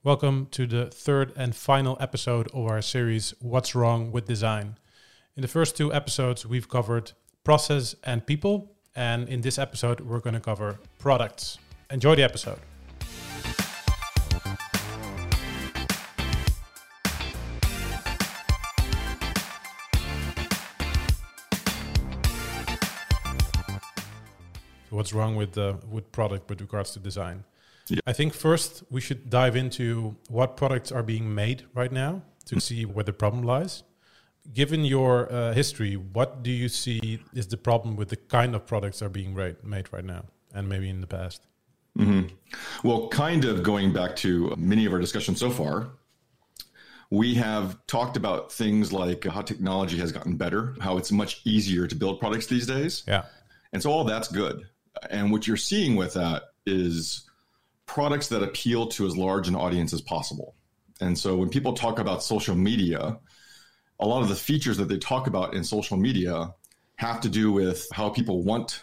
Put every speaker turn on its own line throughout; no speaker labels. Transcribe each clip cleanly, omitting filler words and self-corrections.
Welcome to the third and final episode of our series, What's Wrong with Design? In the first two episodes, we've covered process and people. And in this episode, we're going to cover products. Enjoy the episode. What's wrong with product with regards to design? Yeah. I think first we should dive into what products are being made right now to see where the problem lies. Given your history, what do you see is the problem with the kind of products that are being made right now and maybe in the past?
Mm-hmm. Well, kind of going back to many of our discussions so far, we have talked about things like how technology has gotten better, how it's much easier to build products these days.
Yeah.
And so all that's good. And what you're seeing with that is products that appeal to as large an audience as possible. And so when people talk about social media, a lot of the features that they talk about in social media have to do with how people want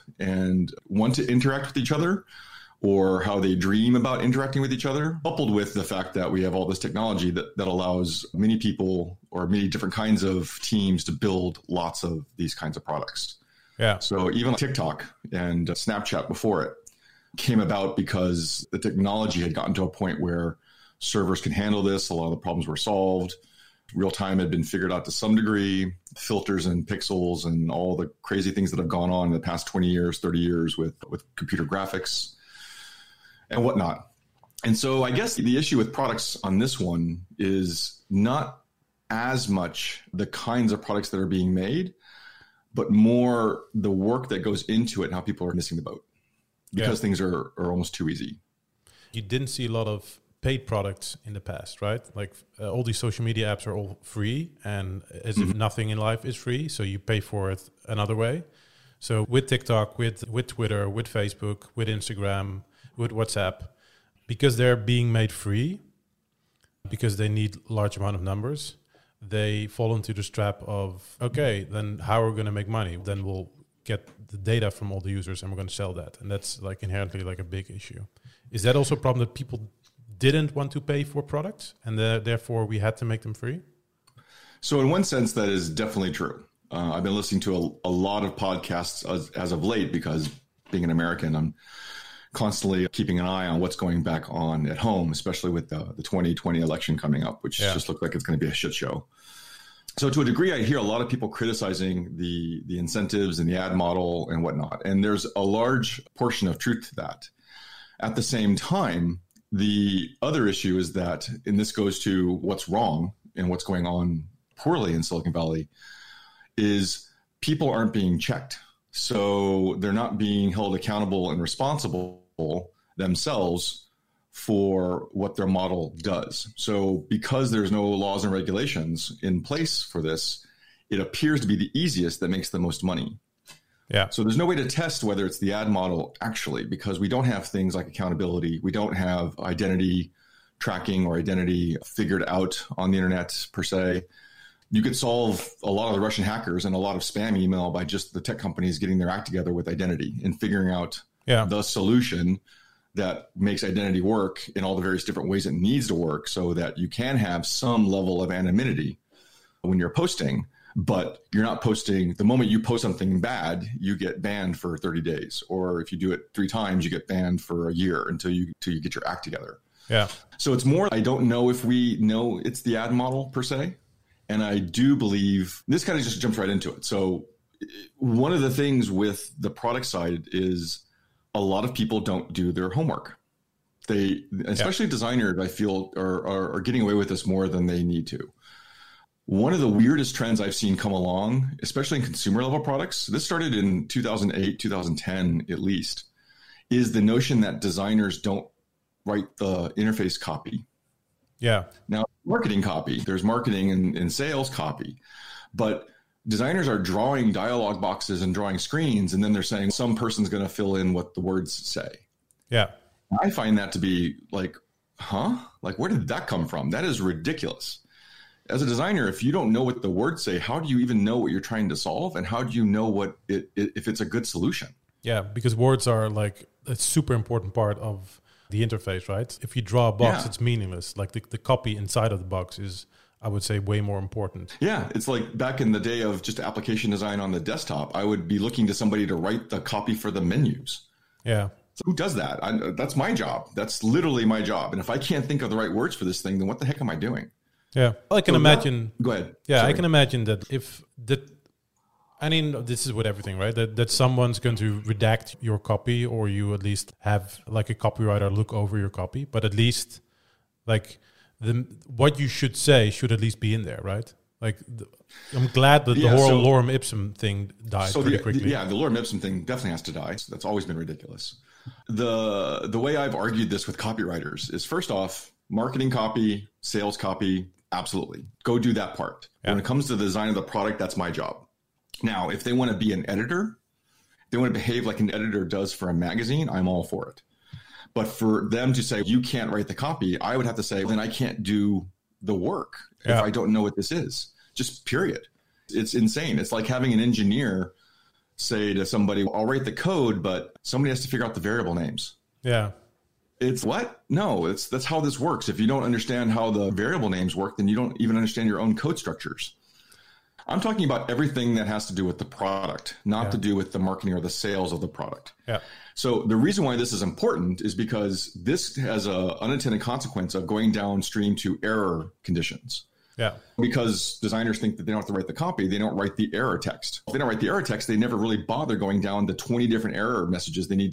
to interact with each other, or how they dream about interacting with each other, coupled with the fact that we have all this technology that allows many people or many different kinds of teams to build lots of these kinds of products.
Yeah.
So even TikTok and Snapchat before it came about because the technology had gotten to a point where servers can handle this. A lot of the problems were solved. Real time had been figured out to some degree, filters and pixels and all the crazy things that have gone on in the past 20 years, 30 years with computer graphics and whatnot. And so I guess the issue with products on this one is not as much the kinds of products that are being made, but more the work that goes into it and how people are missing the boat. Because things are almost too easy.
You didn't see a lot of paid products in the past, right? Like all these social media apps are all free, and as if nothing in life is free, so you pay for it another way. So with TikTok, with Twitter, with Facebook, with Instagram, with WhatsApp, because they're being made free, because they need large amount of numbers, they fall into this trap of, okay, then how are we going to make money? Then we'll get the data from all the users and we're going to sell that. And that's like inherently like a big issue. Is that also a problem that people didn't want to pay for products and therefore we had to make them free?
So in one sense, that is definitely true. I've been listening to a lot of podcasts as of late because being an American, I'm constantly keeping an eye on what's going back on at home, especially with the 2020 election coming up, which just looks like it's going to be a shit show. So to a degree, I hear a lot of people criticizing the incentives and the ad model and whatnot. And there's a large portion of truth to that. At the same time, the other issue is that, and this goes to what's wrong and what's going on poorly in Silicon Valley, is people aren't being checked. So they're not being held accountable and responsible themselves for what their model does. So because there's no laws and regulations in place for this, it appears to be the easiest that makes the most money.
Yeah.
So there's no way to test whether it's the ad model actually, because we don't have things like accountability. We don't have identity tracking or identity figured out on the internet per se. You could solve a lot of the Russian hackers and a lot of spam email by just the tech companies getting their act together with identity and figuring out the solution that makes identity work in all the various different ways it needs to work so that you can have some level of anonymity when you're posting, but you're not posting. The moment you post something bad, you get banned for 30 days. Or if you do it 3 times, you get banned for a year until you get your act together.
Yeah.
So it's more, I don't know if we know it's the ad model per se. And I do believe this kind of just jumps right into it. So one of the things with the product side is a lot of people don't do their homework. They, especially designers, I feel are getting away with this more than they need to. One of the weirdest trends I've seen come along, especially in consumer level products, this started in 2008, 2010 at least, is the notion that designers don't write the interface copy.
Yeah.
Now, marketing copy, there's marketing and sales copy, but designers are drawing dialogue boxes and drawing screens, and then they're saying some person's going to fill in what the words say.
Yeah.
I find that to be like, like, where did that come from? That is ridiculous. As a designer, if you don't know what the words say, how do you even know what you're trying to solve? And how do you know if it's a good solution?
Yeah, because words are like a super important part of the interface, right? If you draw a box,
Yeah.
it's meaningless. Like the copy inside of the box is, I would say, way more important.
Yeah, it's like back in the day of just application design on the desktop, I would be looking to somebody to write the copy for the menus.
Yeah.
So who does that? That's my job. That's literally my job. And if I can't think of the right words for this thing, then what the heck am I doing?
Yeah. I can imagine.
Go ahead.
Yeah,
Sorry.
I can imagine that if that. I mean, this is with everything, right? That someone's going to redact your copy, or you at least have like a copywriter look over your copy. But at least, like what you should say should at least be in there, right? Like, I'm glad that the whole lorem ipsum thing died pretty quickly.
The lorem ipsum thing definitely has to die. So that's always been ridiculous. The way I've argued this with copywriters is, first off, marketing copy, sales copy, absolutely. Go do that part. Yeah. When it comes to the design of the product, that's my job. Now, if they want to be an editor, they want to behave like an editor does for a magazine, I'm all for it. But for them to say, you can't write the copy, I would have to say, then I can't do the work if I don't know what this is. Just period. It's insane. It's like having an engineer say to somebody, I'll write the code, but somebody has to figure out the variable names.
Yeah.
It's what? No, that's how this works. If you don't understand how the variable names work, then you don't even understand your own code structures. I'm talking about everything that has to do with the product, not to do with the marketing or the sales of the product. Yeah. So the reason why this is important is because this has an unintended consequence of going downstream to error conditions. Yeah. Because designers think that they don't have to write the copy, they don't write the error text. If they don't write the error text, they never really bother going down the 20 different error messages they need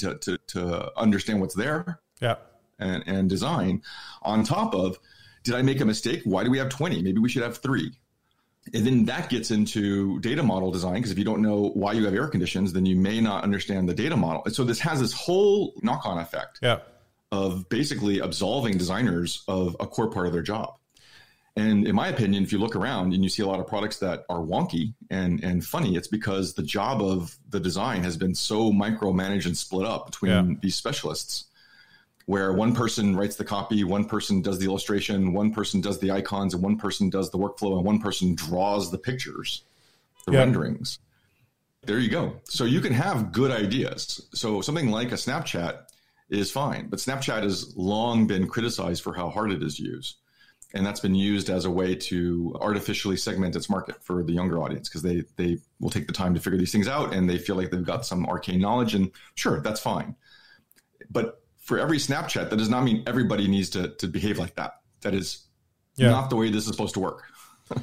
to understand what's there. Yeah. And design. On top of, did I make a mistake? Why do we have 20? Maybe we should have 3. And then that gets into data model design, because if you don't know why you have error conditions, then you may not understand the data model. And so this has this whole knock-on effect of basically absolving designers of a core part of their job. And in my opinion, if you look around and you see a lot of products that are wonky and funny, it's because the job of the design has been so micromanaged and split up between these specialists, where one person writes the copy, one person does the illustration, one person does the icons, and one person does the workflow, and one person draws the pictures, the renderings. There you go. So you can have good ideas. So something like a Snapchat is fine, but Snapchat has long been criticized for how hard it is to use. And that's been used as a way to artificially segment its market for the younger audience, because they will take the time to figure these things out, and they feel like they've got some arcane knowledge, and sure, that's fine. But for every Snapchat, that does not mean everybody needs to behave like that. That is not the way this is supposed to work.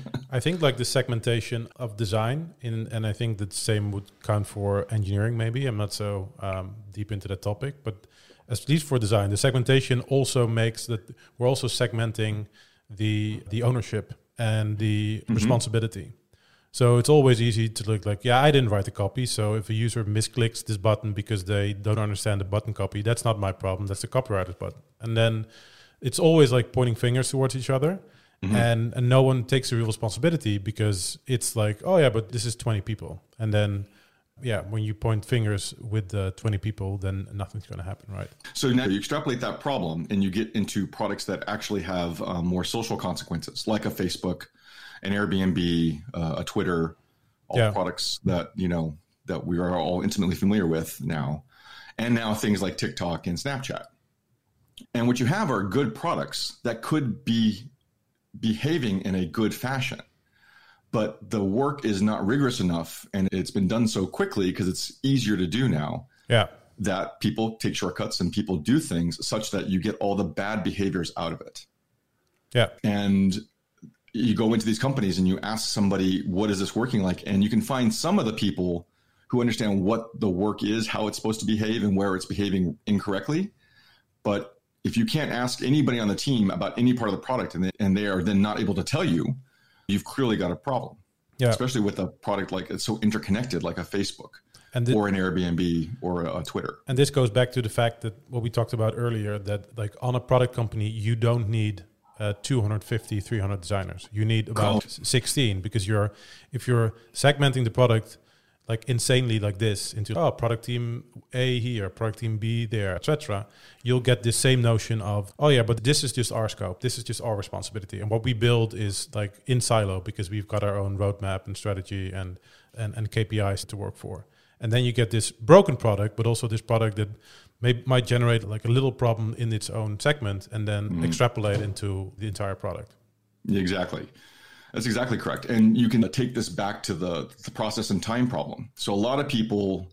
I think like the segmentation of design, and I think the same would count for engineering maybe. I'm not so deep into that topic, but at least for design, the segmentation also makes that we're also segmenting the ownership and the responsibility. So it's always easy to look like, I didn't write the copy. So if a user misclicks this button because they don't understand the button copy, that's not my problem. That's the copywriter's button. And then it's always like pointing fingers towards each other. And no one takes the real responsibility, because it's like, but this is 20 people. And then, when you point fingers with the 20 people, then nothing's going to happen, right?
So now you extrapolate that problem and you get into products that actually have more social consequences, like a Facebook, an Airbnb, a Twitter, all products that, that we are all intimately familiar with now. And now things like TikTok and Snapchat. And what you have are good products that could be behaving in a good fashion, but the work is not rigorous enough, and it's been done so quickly because it's easier to do now. That people take shortcuts and people do things such that you get all the bad behaviors out of it. And you go into these companies and you ask somebody, what is this working like? And you can find some of the people who understand what the work is, how it's supposed to behave, and where it's behaving incorrectly. But if you can't ask anybody on the team about any part of the product, and they are then not able to tell you, you've clearly got a problem. Especially with a product like it's so interconnected, like a Facebook or an Airbnb or a Twitter.
And this goes back to the fact that what we talked about earlier, that like on a product company, you don't need 250, 300 designers. You need about 16, because if you're segmenting the product like insanely like this into product team A here, product team B there, etc., you'll get this same notion of, but this is just our scope, this is just our responsibility, and what we build is like in silo, because we've got our own roadmap and strategy and KPIs to work for. And then you get this broken product, but also this product that might generate like a little problem in its own segment and then extrapolate into the entire product.
Exactly. That's exactly correct. And you can take this back to the process and time problem. So a lot of people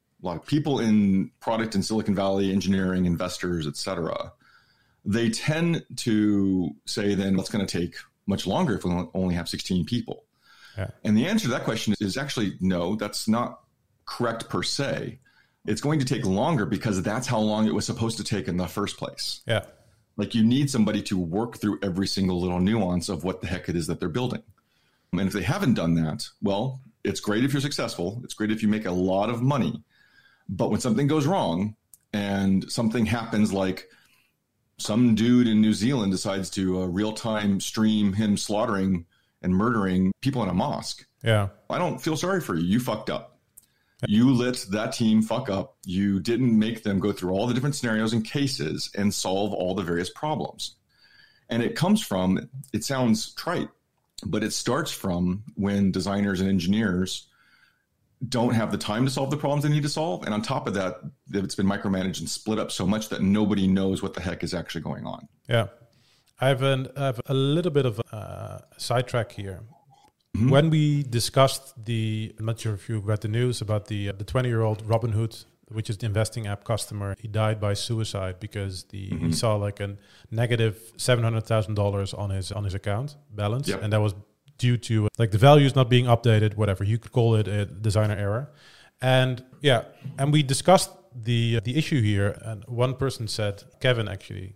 in product in Silicon Valley, engineering, investors, et cetera, they tend to say, then what's going to take much longer if we only have 16 people? Yeah. And the answer to that question is actually no, that's not correct per se. It's going to take longer because that's how long it was supposed to take in the first place.
Yeah.
Like you need somebody to work through every single little nuance of what the heck it is that they're building. And if they haven't done that, well, it's great if you're successful. It's great if you make a lot of money. But when something goes wrong and something happens, like some dude in New Zealand decides to real-time stream him slaughtering and murdering people in a mosque.
Yeah.
I don't feel sorry for you. You fucked up. You let that team fuck up. You didn't make them go through all the different scenarios and cases and solve all the various problems. And it comes from, it sounds trite, but it starts from when designers and engineers don't have the time to solve the problems they need to solve. And on top of that, it's been micromanaged and split up so much that nobody knows what the heck is actually going on.
Yeah. I have a little bit of a sidetrack here. Mm-hmm. When we discussed I'm not sure if you read the news about the 20-year-old Robinhood, which is the investing app customer, he died by suicide because he saw like a negative $700,000 on his account balance, and that was due to like the values not being updated, whatever you could call it, a designer error. And we discussed the issue here. And one person said, Kevin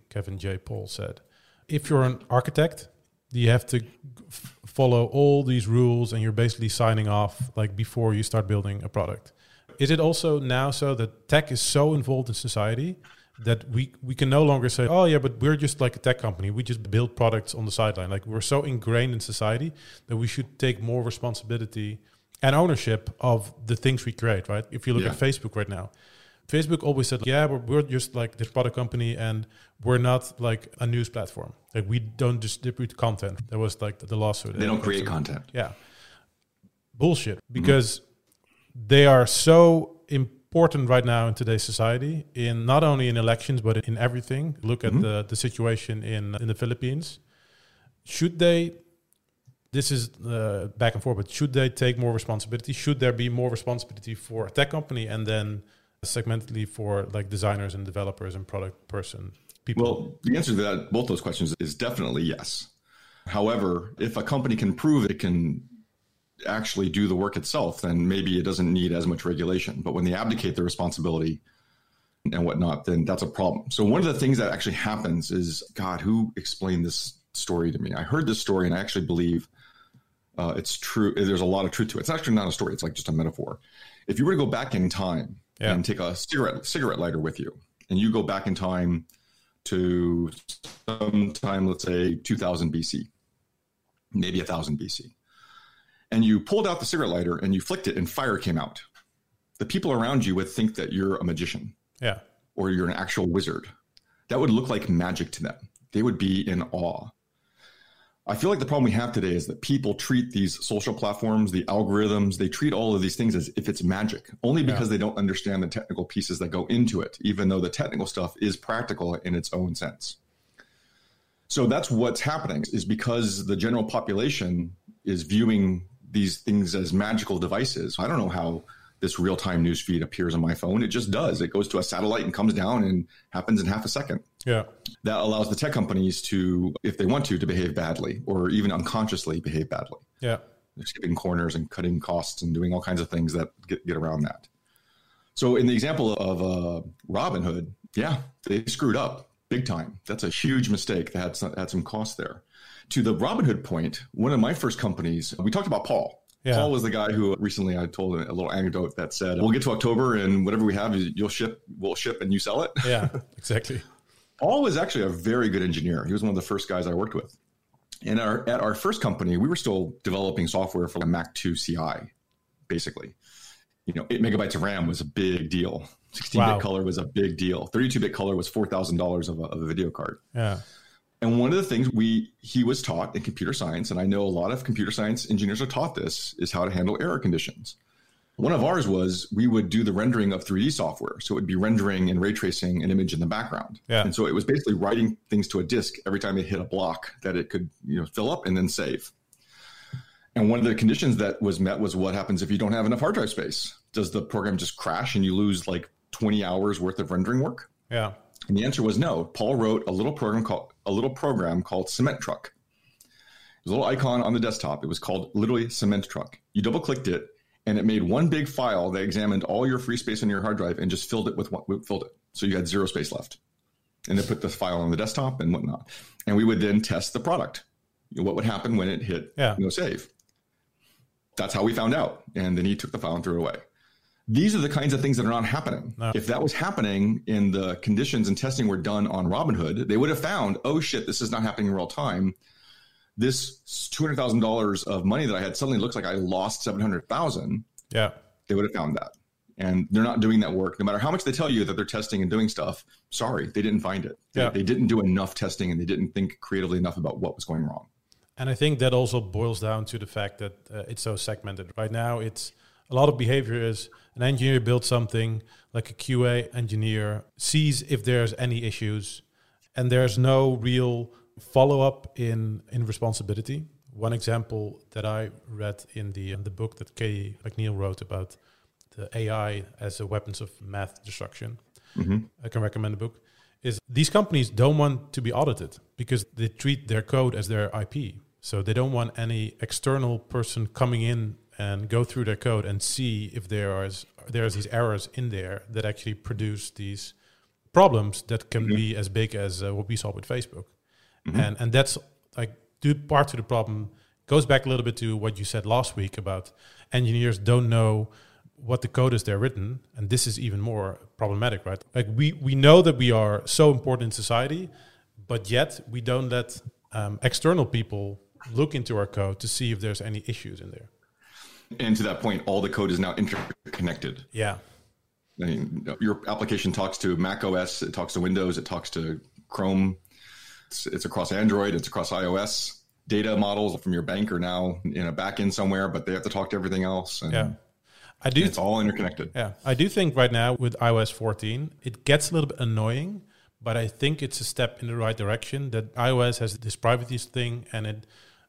J. Paul said, if you're an architect, you have to follow all these rules and you're basically signing off like before you start building a product. Is it also now so that tech is so involved in society that we can no longer say, oh yeah, but we're just like a tech company. We just build products on the sideline. Like we're so ingrained in society that we should take more responsibility and ownership of the things we create, right? If you look at Facebook right now, Facebook always said, yeah, we're just like this product company and we're not like a news platform. Like we don't distribute content. That was like the lawsuit.
They don't create content.
Yeah. Bullshit. Because they are so important right now in today's society, in not only in elections, but in everything. Look at the situation in the Philippines. Should they, this is back and forth, but should they take more responsibility? Should there be more responsibility for a tech company and then segmentally for like designers and developers and product people?
Well, the answer to that, both those questions is definitely yes. However, if a company can prove it can actually do the work itself, then maybe it doesn't need as much regulation. But when they abdicate their responsibility and whatnot, then that's a problem. So one of the things that actually happens is, God, who explained this story to me? I heard this story and I actually believe it's true. There's a lot of truth to it. It's actually not a story. It's like just a metaphor. If you were to go back in time and take a cigarette lighter with you, and you go back in time to sometime, let's say 2000 BC, maybe 1000 BC, and you pulled out the cigarette lighter and you flicked it and fire came out, the people around you would think that you're a magician, or you're an actual wizard. That would look like magic to them. They would be in awe. I feel like the problem we have today is that people treat these social platforms, the algorithms, they treat all of these things as if it's magic, only because they don't understand the technical pieces that go into it, even though the technical stuff is practical in its own sense. So that's what's happening, is because the general population is viewing these things as magical devices. I don't know how this real-time news feed appears on my phone. It just does. It goes to a satellite and comes down and happens in half a second. Yeah. That allows the tech companies to, if they want to behave badly or even unconsciously behave badly. Yeah. They're skipping corners and cutting costs and doing all kinds of things that get around that. So in the example of Robinhood, they screwed up big time. That's a huge mistake. They had some costs there. To the Robinhood point, one of my first companies, we talked about Paul. Yeah. Paul was the guy who recently I told a little anecdote that said, we'll get to October and whatever we have, we'll ship and you sell it.
Yeah, exactly.
Paul was actually a very good engineer. He was one of the first guys I worked with. And at our first company, we were still developing software for a Mac 2 CI, basically. 8 megabytes of RAM was a big deal. 16-bit color was a big deal. 32-bit color was $4,000 of a video card. Yeah. And one of the things he was taught in computer science, and I know a lot of computer science engineers are taught this, is how to handle error conditions. One of ours was we would do the rendering of 3D software. So it would be rendering and ray tracing an image in the background.
Yeah.
And so it was basically writing things to a disk every time it hit a block that it could, fill up and then save. And one of the conditions that was met was what happens if you don't have enough hard drive space? Does the program just crash and you lose like 20 hours worth of rendering work?
Yeah.
And the answer was no. Paul wrote a little program called Cement Truck. It was a little icon on the desktop. It was called literally Cement Truck. You double clicked it, and it made one big file that examined all your free space on your hard drive and just filled it. So you had zero space left. And then put the file on the desktop and whatnot. And we would then test the product. What would happen when it hit save? That's how we found out. And then he took the file and threw it away. These are the kinds of things that are not happening. No. If that was happening in the conditions and testing were done on Robinhood, they would have found, oh shit, this is not happening in real time. This $200,000 of money that I had suddenly looks like I lost $700,000.
Yeah.
They would have found that. And they're not doing that work. No matter how much they tell you that they're testing and doing stuff, sorry, they didn't find it. They didn't do enough testing and they didn't think creatively enough about what was going wrong.
And I think that also boils down to the fact that it's so segmented. Right now, it's a lot of behavior is an engineer builds something, like a QA engineer sees if there's any issues, and there's no real follow-up in responsibility. One example that I read in the book that Katie McNeil wrote about the AI as a weapons of math destruction, I can recommend the book, is these companies don't want to be audited because they treat their code as their IP. So they don't want any external person coming in and go through their code and see if there's these errors in there that actually produce these problems that can be as big as what we saw with Facebook. And that's like part of the problem. Goes back a little bit to what you said last week about engineers don't know what the code is they're written, and this is even more problematic, right? Like we know that we are so important in society, but yet we don't let external people look into our code to see if there's any issues in there.
And to that point, all the code is now interconnected.
Yeah.
I mean, your application talks to Mac OS, it talks to Windows, it talks to Chrome. It's across Android, it's across iOS. Data models from your bank are now in a backend somewhere, but they have to talk to everything else. And it's all interconnected.
Yeah, I do think right now with iOS 14, it gets a little bit annoying, but I think it's a step in the right direction that iOS has this privacy thing, and it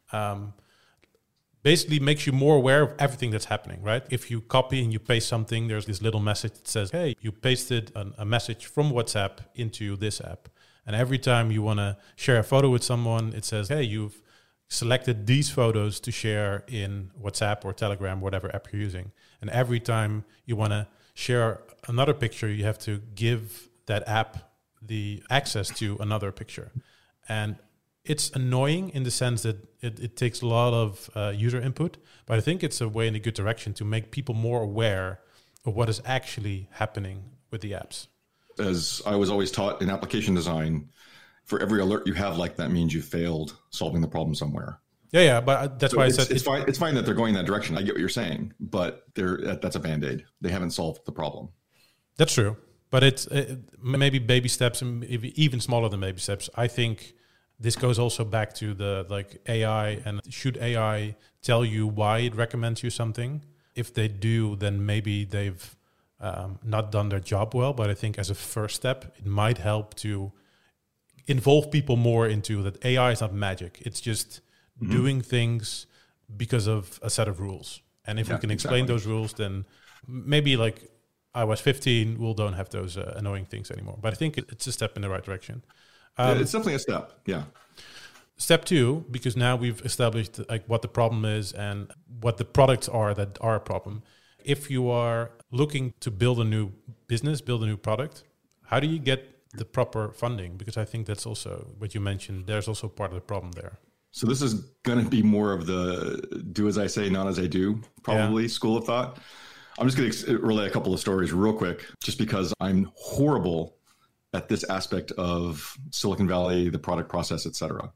basically makes you more aware of everything that's happening, right? If you copy and you paste something, there's this little message that says, hey, you pasted a message from WhatsApp into this app. And every time you want to share a photo with someone, it says, hey, you've selected these photos to share in WhatsApp or Telegram, whatever app you're using. And every time you want to share another picture, you have to give that app the access to another picture. And it's annoying in the sense that it takes a lot of user input, but I think it's a way in a good direction to make people more aware of what is actually happening with the apps.
As I was always taught in application design, for every alert you have like that means you failed solving the problem somewhere.
Yeah, but that's why I said
it's fine that they're going that direction. I get what you're saying, but that's a Band-Aid. They haven't solved the problem.
That's true, but it's maybe baby steps, and even smaller than baby steps. I think this goes also back to the AI, and should AI tell you why it recommends you something? If they do, then maybe they've not done their job well. But I think as a first step, it might help to involve people more into that AI is not magic. It's just doing things because of a set of rules. And if we can explain those rules, then maybe like iOS 15, we'll don't have those annoying things anymore. But I think it's a step in the right direction.
It's definitely a step, yeah.
Step 2, because now we've established like what the problem is and what the products are that are a problem. If you are looking to build a new business, build a new product, how do you get the proper funding? Because I think that's also what you mentioned. There's also part of the problem there.
So this is going to be more of the do as I say, not as I do, probably school of thought. I'm just going to relay a couple of stories real quick, just because I'm horrible at this aspect of Silicon Valley, the product process, et cetera.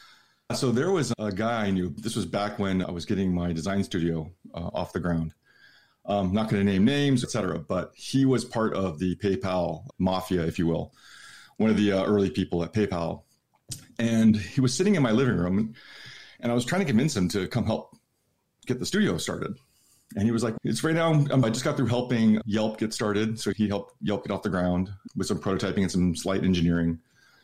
So there was a guy I knew. This was back when I was getting my design studio off the ground. I'm not going to name names, et cetera, but he was part of the PayPal mafia, if you will, one of the early people at PayPal. And he was sitting in my living room, and I was trying to convince him to come help get the studio started. And he was like, it's right now, I just got through helping Yelp get started. So he helped Yelp get off the ground with some prototyping and some slight engineering.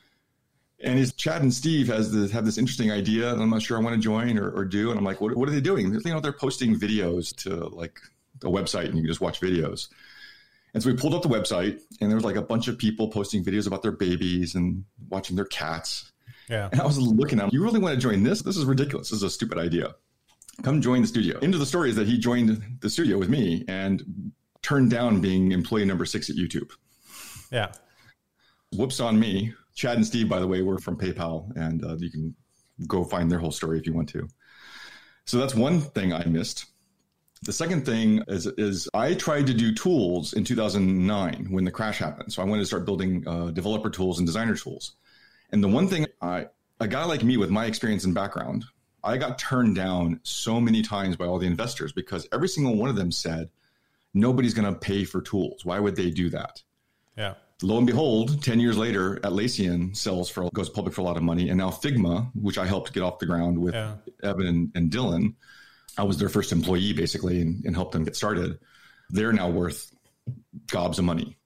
And his Chad and Steve have this interesting idea, and I'm not sure I want to join or do. And I'm like, what are they doing? They're posting videos to like a website, and you can just watch videos. And so we pulled up the website, and there was like a bunch of people posting videos about their babies and watching their cats.
Yeah.
And I was looking at them, you really want to join this? This is ridiculous. This is a stupid idea. Come join the studio. Into the story is that he joined the studio with me and turned down being employee number 6 at YouTube.
Yeah.
Whoops on me. Chad and Steve, by the way, were from PayPal, and you can go find their whole story if you want to. So that's one thing I missed. The second thing is I tried to do tools in 2009 when the crash happened. So I wanted to start building developer tools and designer tools. And the one thing, a guy like me with my experience and background, I got turned down so many times by all the investors because every single one of them said, nobody's going to pay for tools. Why would they do that?
Yeah.
Lo and behold, 10 years later, Atlassian goes public for a lot of money. And now Figma, which I helped get off the ground with Evan and Dylan, I was their first employee basically and helped them get started. They're now worth gobs of money.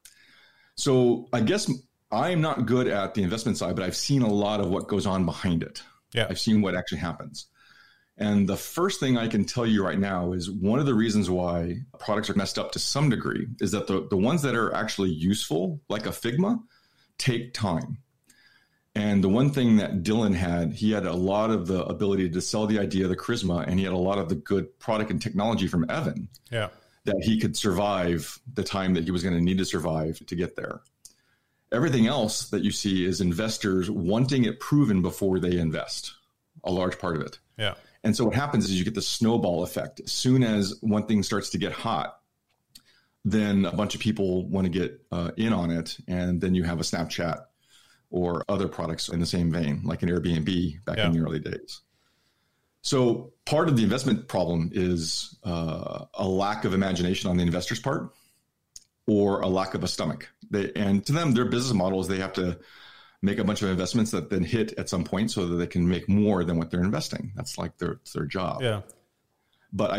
So I guess I'm not good at the investment side, but I've seen a lot of what goes on behind it.
Yeah.
I've seen what actually happens. And the first thing I can tell you right now is one of the reasons why products are messed up to some degree is that the ones that are actually useful, like a Figma, take time. And the one thing that Dylan had, he had a lot of the ability to sell the idea, the charisma, and he had a lot of the good product and technology from Evan that he could survive the time that he was going to need to survive to get there. Everything else that you see is investors wanting it proven before they invest, a large part of it.
Yeah.
And so what happens is you get the snowball effect. As soon as one thing starts to get hot, then a bunch of people want to get in on it. And then you have a Snapchat or other products in the same vein, like an Airbnb back in the early days. So part of the investment problem is a lack of imagination on the investor's part or a lack of a stomach. And to them, their business model is they have to make a bunch of investments that then hit at some point so that they can make more than what they're investing. That's like their job.
Yeah.
But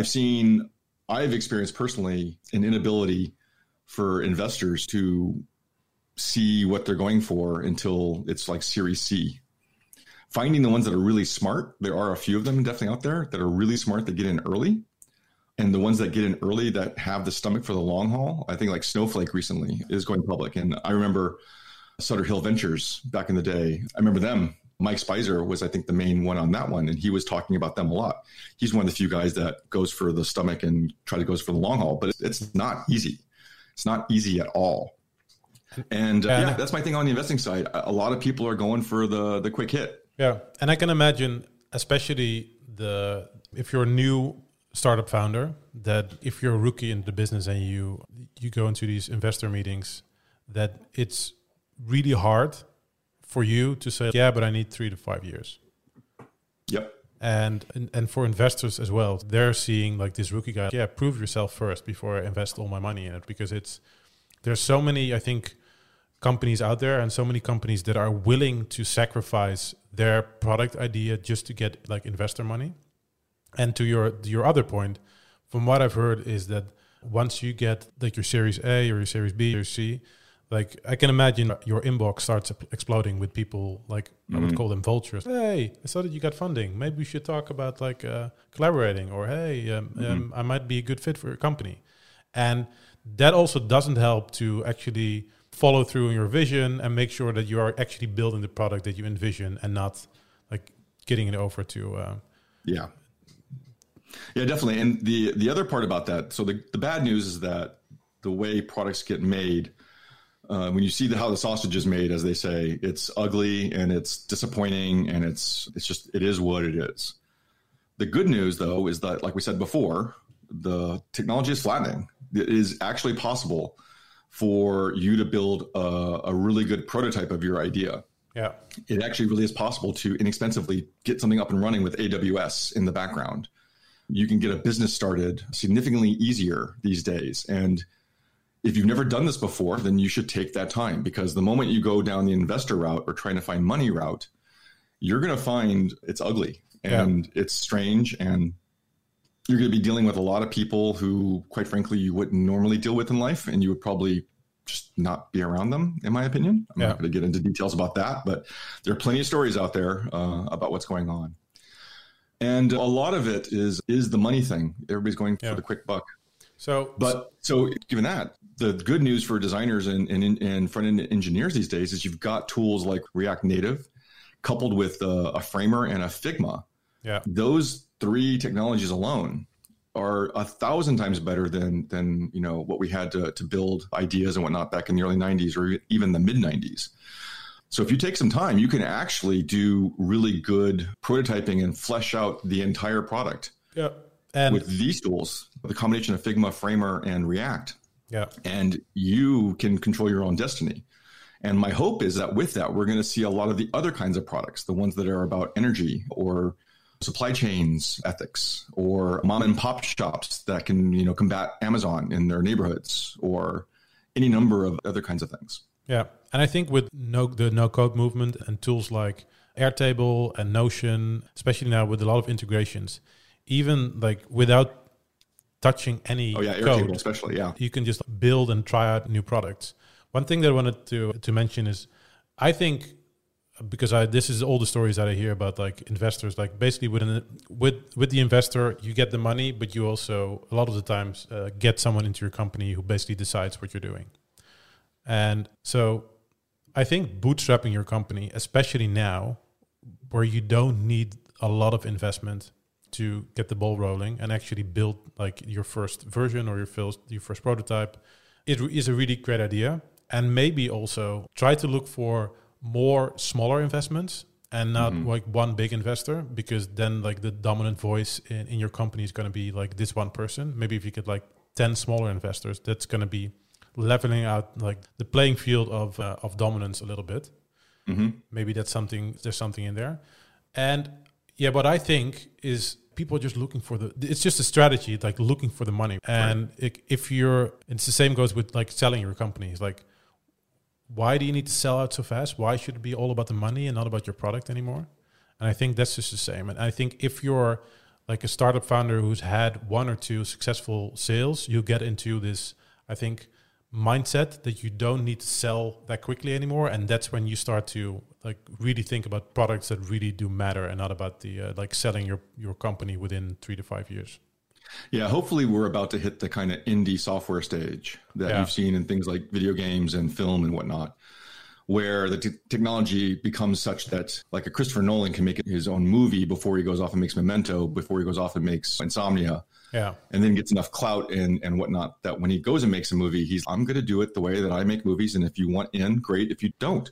I've experienced personally an inability for investors to see what they're going for until it's like Series C. Finding the ones that are really smart, there are a few of them definitely out there that are really smart that get in early. And the ones that get in early that have the stomach for the long haul, I think like Snowflake recently is going public. And I remember Sutter Hill Ventures back in the day. I remember them. Mike Spicer was, I think, the main one on that one. And he was talking about them a lot. He's one of the few guys that goes for the stomach and goes for the long haul, but it's not easy. It's not easy at all. And that's my thing on the investing side. A lot of people are going for the quick hit.
Yeah. And I can imagine, especially if you're a new startup founder, that if you're a rookie in the business and you go into these investor meetings, that it's really hard for you to say, yeah, but I need 3 to 5 years.
Yep.
And for investors as well, they're seeing like this rookie guy, prove yourself first before I invest all my money in it. Because there's so many, I think, companies out there and so many companies that are willing to sacrifice their product idea just to get like investor money. And to your other point, from what I've heard is that once you get like your Series A or your Series B or C, like I can imagine your inbox starts exploding with people like I would call them vultures. Hey, I saw that you got funding. Maybe we should talk about like collaborating, or hey, I might be a good fit for your company. And that also doesn't help to actually follow through on your vision and make sure that you are actually building the product that you envision and not like getting it over to.
Yeah, definitely. And the other part about that, so the bad news is that the way products get made, when you see how the sausage is made, as they say, it's ugly and it's disappointing and it is what it is. The good news, though, is that, like we said before, the technology is flattening. It is actually possible for you to build a really good prototype of your idea.
Yeah,
it actually really is possible to inexpensively get something up and running with AWS in the background. You can get a business started significantly easier these days. And if you've never done this before, then you should take that time, because the moment you go down the investor route or trying to find money route, you're going to find it's ugly and it's strange and You're going to be dealing with a lot of people who, quite frankly, you wouldn't normally deal with in life, and you would probably just not be around them, in my opinion. I'm not going to get into details about that, but there are plenty of stories out there about what's going on. And a lot of it is the money thing. Everybody's going for the quick buck. So given that, the good news for designers and front-end engineers these days is you've got tools like React Native coupled with a Framer and a Figma.
Yeah.
Those three technologies alone are 1,000 times better than what we had to build ideas and whatnot back in the early 90s or even the mid 90s. So if you take some time, you can actually do really good prototyping and flesh out the entire product.
Yeah. And
with these tools, the combination of Figma, Framer, and React.
Yeah.
And you can control your own destiny. And my hope is that with that, we're going to see a lot of the other kinds of products, the ones that are about energy or supply chains ethics, or mom and pop shops that can, combat Amazon in their neighborhoods, or any number of other kinds of things.
Yeah. And I think with the no-code movement and tools like Airtable and Notion, especially now with a lot of integrations, even like without touching any code,
Airtable especially,
you can just build and try out new products. One thing that I wanted to mention is, I think, because this is all the stories that I hear about like investors, like basically with the investor, you get the money, but you also a lot of the times get someone into your company who basically decides what you're doing. And so I think bootstrapping your company, especially now where you don't need a lot of investment to get the ball rolling and actually build like your first version or your first prototype, it is a really great idea. And maybe also try to look for more smaller investments and not like one big investor, because then like the dominant voice in your company is going to be like this one person. Maybe if you get like 10 smaller investors, that's going to be leveling out like the playing field of dominance a little bit. Maybe there's something in there. And yeah, what I think is people are just looking for it's just a strategy, like looking for the money. And it's the same goes with like selling your company. It's like, why do you need to sell out so fast? Why should it be all about the money and not about your product anymore? And I think that's just the same. And I think if you're like a startup founder who's had one or two successful sales, you get into this, I think, mindset that you don't need to sell that quickly anymore. And that's when you start to like really think about products that really do matter and not about the like selling your company within 3 to 5 years.
Yeah, hopefully we're about to hit the kind of indie software stage that you've seen in things like video games and film and whatnot, where the technology becomes such that like a Christopher Nolan can make his own movie before he goes off and makes Memento, before he goes off and makes Insomnia. Yeah. And then gets enough clout and whatnot that when he goes and makes a movie, I'm going to do it the way that I make movies. And if you want in, great. If you don't.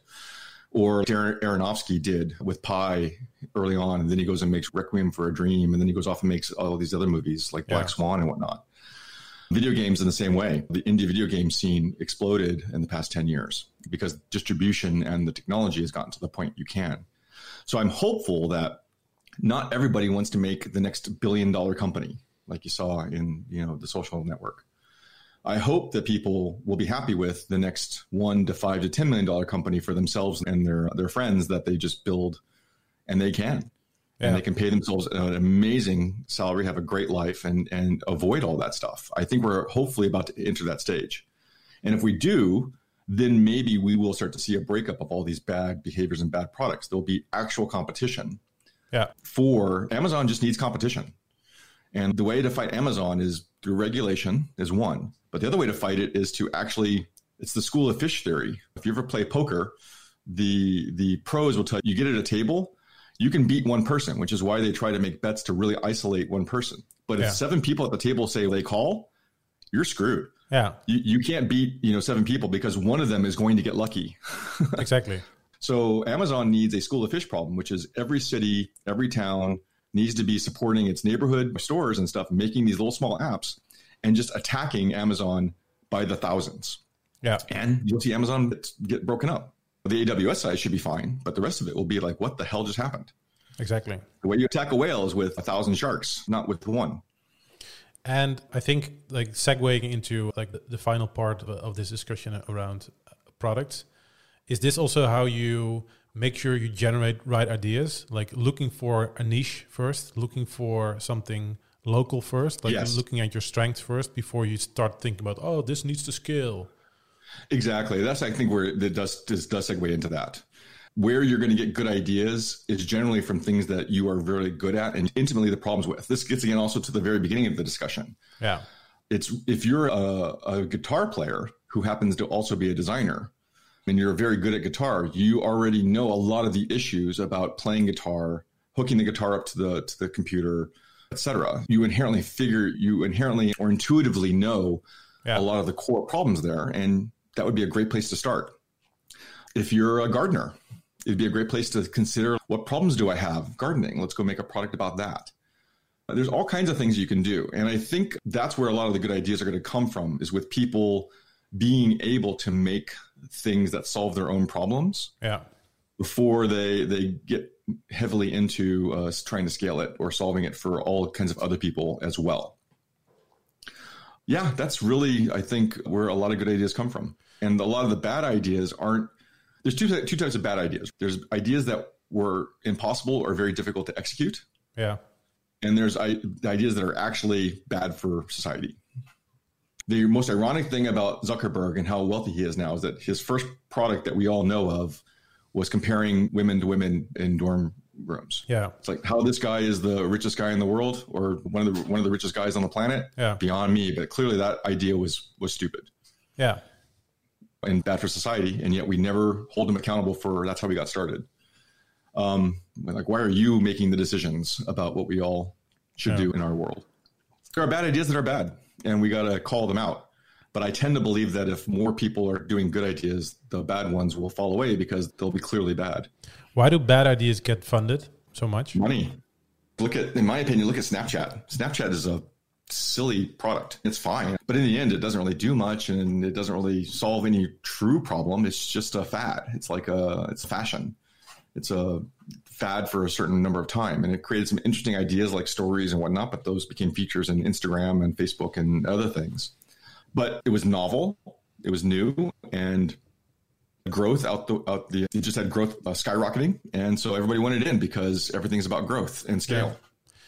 Or Darren Aronofsky did with Pi early on, and then he goes and makes Requiem for a Dream, and then he goes off and makes all these other movies like Black Swan and whatnot. Video games in the same way. The indie video game scene exploded in the past 10 years because distribution and the technology has gotten to the point you can. So I'm hopeful that not everybody wants to make the next billion-dollar company like you saw in the social network. I hope that people will be happy with the next $1 to $5 to $10 million company for themselves and their friends that they just build, and they can. Yeah. And they can pay themselves an amazing salary, have a great life, and avoid all that stuff. I think we're hopefully about to enter that stage. And if we do, then maybe we will start to see a breakup of all these bad behaviors and bad products. There'll be actual competition. Yeah. For Amazon just needs competition. And the way to fight Amazon is through regulation is one. But the other way to fight it is to actually, it's the school of fish theory. If you ever play poker, the pros will tell you, you get at a table, you can beat one person, which is why they try to make bets to really isolate one person. But if 7 people at the table say they call, you're screwed. Yeah. You can't beat 7 people because one of them is going to get lucky. Exactly. So Amazon needs a school of fish problem, which is every city, every town needs to be supporting its neighborhood stores and stuff, making these little small apps and just attacking Amazon by the thousands. Yeah. And you'll see Amazon get broken up. The AWS side should be fine, but the rest of it will be like, what the hell just happened? Exactly. The way you attack a whale is with 1,000 sharks, not with one.
And I think like segueing into like the final part of this discussion around products, is this also how you make sure you generate right ideas? Like looking for a niche first, looking for something local first, like
Yes.
looking at your strengths first before you start thinking about, oh, this needs to scale.
Exactly. That's, I think, where this does segue into that. Where you're going to get good ideas is generally from things that you are very good at and intimately the problems with. This gets again also to the very beginning of the discussion.
Yeah.
It's if you're a guitar player who happens to also be a designer and you're very good at guitar, you already know a lot of the issues about playing guitar, hooking the guitar up to the computer, etc. You inherently or intuitively know a lot of the core problems there, and that would be a great place to start. If you're a gardener, it'd be a great place to consider, what problems do I have gardening? Let's go make a product about that. There's all kinds of things you can do. And I think that's where a lot of the good ideas are going to come from, is with people being able to make things that solve their own problems before they get heavily into trying to scale it or solving it for all kinds of other people as well. Yeah, that's really, I think, where a lot of good ideas come from. And a lot of the bad ideas aren't, there's two types of bad ideas. There's ideas that were impossible or very difficult to execute.
Yeah.
And there's ideas that are actually bad for society. The most ironic thing about Zuckerberg and how wealthy he is now is that his first product that we all know of was comparing women to women in dorm rooms.
Yeah.
It's like, how this guy is the richest guy in the world or one of the richest guys on the planet.
Yeah.
Beyond me. But clearly that idea was stupid.
Yeah.
And bad for society, and yet we never hold them accountable for that's how we got started. Like, why are you making the decisions about what we all should do in our world? There are bad ideas that are bad, and we got to call them out. But I tend to believe that if more people are doing good ideas, the bad ones will fall away because they'll be clearly bad.
Why do bad ideas get funded so much?
Money. In my opinion, look at Snapchat. Snapchat is a silly product. It's fine, but in the end, it doesn't really do much, and it doesn't really solve any true problem. It's just a fad. It's like it's fashion. It's a fad for a certain number of time, and it created some interesting ideas like stories and whatnot. But those became features in Instagram and Facebook and other things. But it was novel, it was new, and growth it just had growth skyrocketing, and so everybody wanted in because everything's about growth and scale.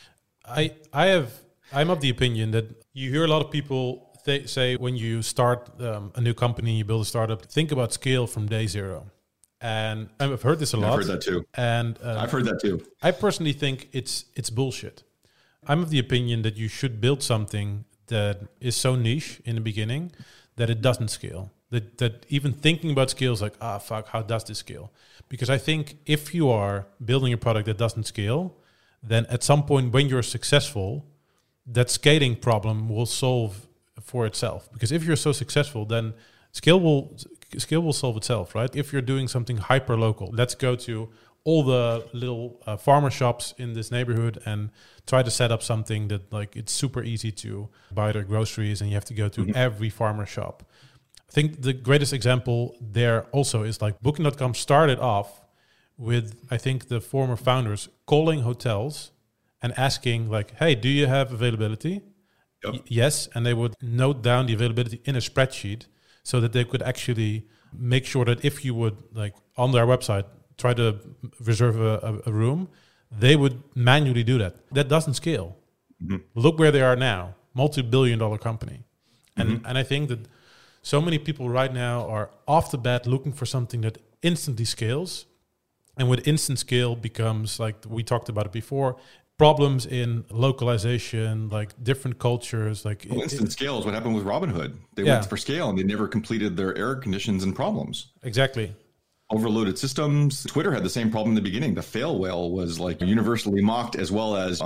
Yeah. I'm of the opinion that you hear a lot of people say when you start a new company, you build a startup, think about scale from day zero. And I've heard this a lot.
I've heard that too.
And
I've heard that too.
I personally think it's bullshit. I'm of the opinion that you should build something that is so niche in the beginning that it doesn't scale. That even thinking about scale is like, fuck, how does this scale? Because I think if you are building a product that doesn't scale, then at some point when you're successful, that scaling problem will solve for itself. Because if you're so successful, then scale will solve itself, right? If you're doing something hyper local, let's go to all the little farmer shops in this neighborhood and try to set up something that like it's super easy to buy their groceries and you have to go to every farmer shop. I think the greatest example there also is like Booking.com started off with, I think, the former founders calling hotels and asking like, hey, do you have availability?
Yep.
Yes. And they would note down the availability in a spreadsheet so that they could actually make sure that if you would like on their website try to reserve a room, they would manually do that. That doesn't scale. Look where they are now, multi-billion-dollar company. And I think that so many people right now are off the bat looking for something that instantly scales. And with instant scale becomes, like we talked about it before, problems in localization, like different cultures. Like
instant scale is what happened with Robinhood. They went for scale and they never completed their error conditions and problems.
Exactly.
Overloaded systems. Twitter had the same problem in the beginning. The fail whale was like universally mocked as well as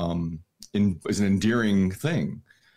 as an endearing thing.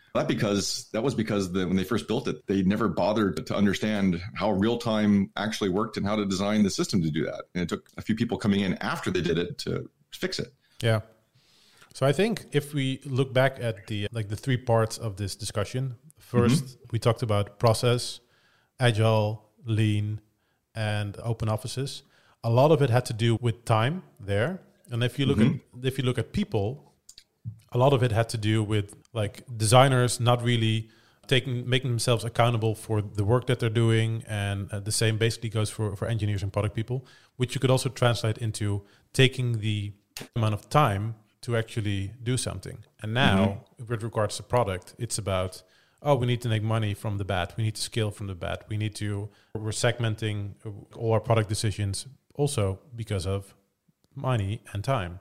That was because when they first built it, they never bothered to understand how real time actually worked and how to design the system to do that. And it took a few people coming in after they did it to fix it.
Yeah. So I think if we look back at the three parts of this discussion, first we talked about process, agile, lean, and open offices. A lot of it had to do with time there. And if you look at people, a lot of it had to do with like designers not really making themselves accountable for the work that they're doing. And the same basically goes for engineers and product people, which you could also translate into taking the amount of time to actually do something. And now, with regards to product, it's about, we need to make money from the bat. We need to scale from the bat. We're segmenting all our product decisions also because of money and time.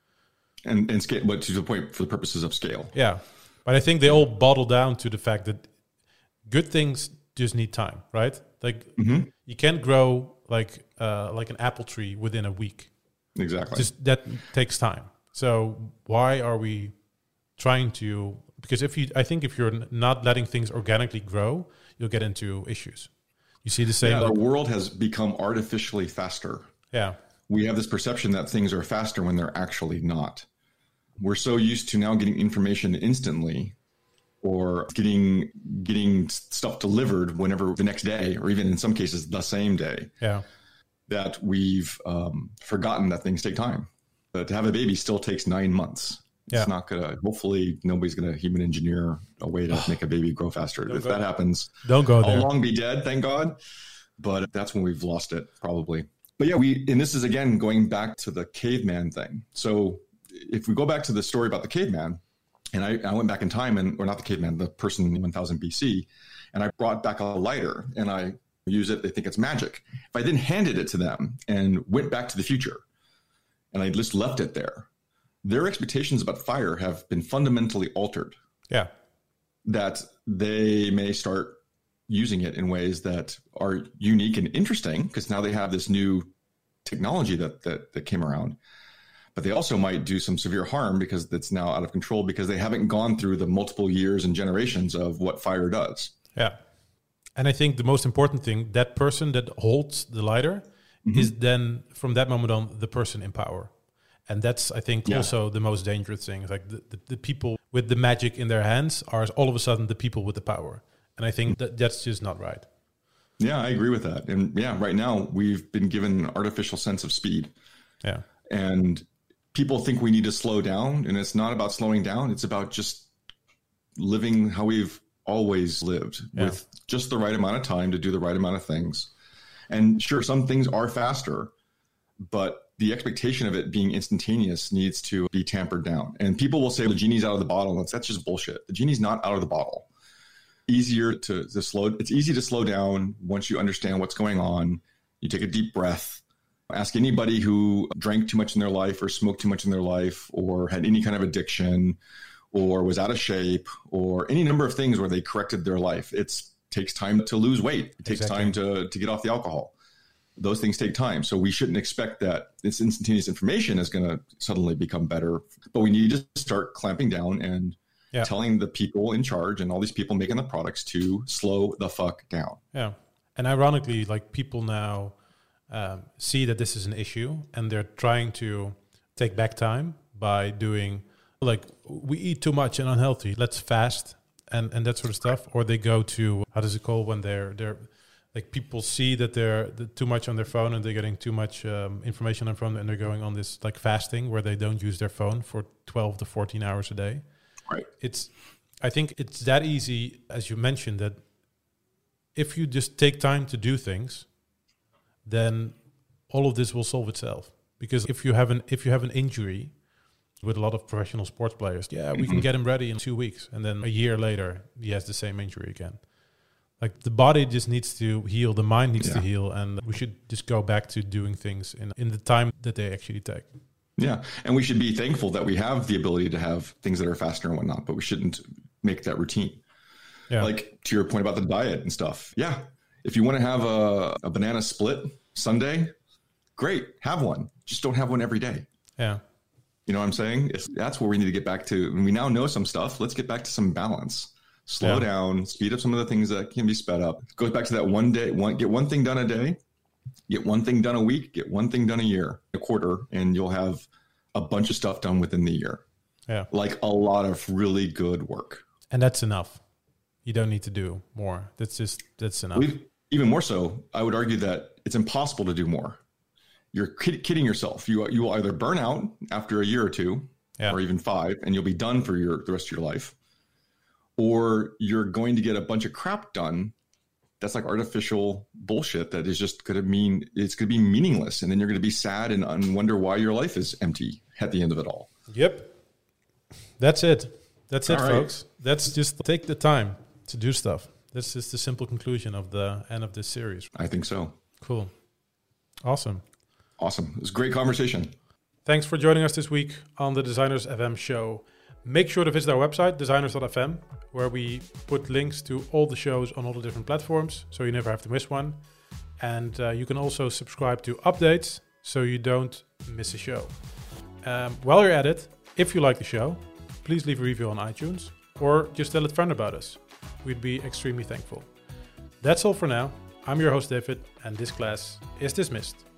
And scale, but to the point, for the purposes of scale.
Yeah. But I think they all bottle down to the fact that good things just need time, right? Like you can't grow like an apple tree within a week.
Exactly.
Just that takes time. So why are we trying to? Because I think if you're not letting things organically grow, you'll get into issues. You see the same.
Yeah, the world has become artificially faster.
Yeah.
We have this perception that things are faster when they're actually not. We're so used to now getting information instantly, or getting stuff delivered whenever, the next day, or even in some cases the same day.
Yeah.
That we've forgotten that things take time. But to have a baby still takes 9 months.
Yeah.
It's not gonna. Hopefully, nobody's gonna human engineer a way to make a baby grow faster. If that happens,
don't go there.
I'll long be dead, thank God. But that's when we've lost it, probably. But yeah, and this is again going back to the caveman thing. So if we go back to the story about the caveman, and I went back in time, or not the caveman, the person in 1000 BC, and I brought back a lighter and I use it. They think it's magic. If I then handed it to them and went back to the future, and I just left it there, their expectations about fire have been fundamentally altered.
Yeah.
That they may start using it in ways that are unique and interesting, because now they have this new technology that came around. But they also might do some severe harm because it's now out of control, because they haven't gone through the multiple years and generations of what fire does.
Yeah. And I think the most important thing, that person that holds the lighter is then, from that moment on, the person in power. And that's, I think, also the most dangerous thing. Like the people with the magic in their hands are all of a sudden the people with the power. And I think that's just not right.
Yeah, I agree with that. And yeah, right now we've been given an artificial sense of speed.
Yeah.
And people think we need to slow down, and it's not about slowing down. It's about just living how we've always lived, with just the right amount of time to do the right amount of things. And sure, some things are faster, but the expectation of it being instantaneous needs to be tampered down. And people will say the genie's out of the bottle. That's just bullshit. The genie's not out of the bottle. It's easy to slow down once you understand what's going on. You take a deep breath. Ask anybody who drank too much in their life, or smoked too much in their life, or had any kind of addiction, or was out of shape, or any number of things where they corrected their life. It takes time to lose weight. It takes time to get off the alcohol. Those things take time. So we shouldn't expect that this instantaneous information is going to suddenly become better. But we need to start clamping down and telling the people in charge and all these people making the products to slow the fuck down.
Yeah. And ironically, like, people now see that this is an issue, and they're trying to take back time by doing, like, we eat too much and unhealthy, let's fast and that sort of stuff. Or they go to, how does it call when they're like, people see that they're too much on their phone and they're getting too much information on their phone, and they're going on this like fasting where they don't use their phone for 12 to 14 hours a day.
Right.
I think it's that easy, as you mentioned, that if you just take time to do things, then all of this will solve itself. Because if you have an injury, with a lot of professional sports players, we can get him ready in 2 weeks, and then a year later he has the same injury again. Like, the body just needs to heal, the mind needs to heal, and we should just go back to doing things in the time that they actually take.
Yeah, and we should be thankful that we have the ability to have things that are faster and whatnot, but we shouldn't make that routine. Yeah. Like, to your point about the diet and stuff. Yeah, if you want to have a banana split Sunday, great, have one. Just don't have one every day.
Yeah.
You know what I'm saying? That's where we need to get back to. And we now know some stuff. Let's get back to some balance. Slow down, speed up some of the things that can be sped up. It goes back to that get one thing done a day, get one thing done a week, get one thing done a year, a quarter, and you'll have a bunch of stuff done within the year. Yeah. Like a lot of really good work.
And that's enough. You don't need to do more. That's enough.
Even more so, I would argue that it's impossible to do more. You're kidding yourself. You will either burn out after a year or two, or even 5, and you'll be done for the rest of your life. Or you're going to get a bunch of crap done that's like artificial bullshit that is just going to be meaningless. And then you're going to be sad and wonder why your life is empty at the end of it all.
Yep. That's it. That's it,
All right.
folks. That's just take the time to do stuff. That's just the simple conclusion of the end of this series.
I think so.
Cool. Awesome.
Awesome. It was a great conversation.
Thanks for joining us this week on the Designers FM show. Make sure to visit our website, designers.fm, where we put links to all the shows on all the different platforms, so you never have to miss one. And you can also subscribe to updates, so you don't miss a show. While you're at it, if you like the show, please leave a review on iTunes, or just tell a friend about us. We'd be extremely thankful. That's all for now. I'm your host, David, and this class is dismissed.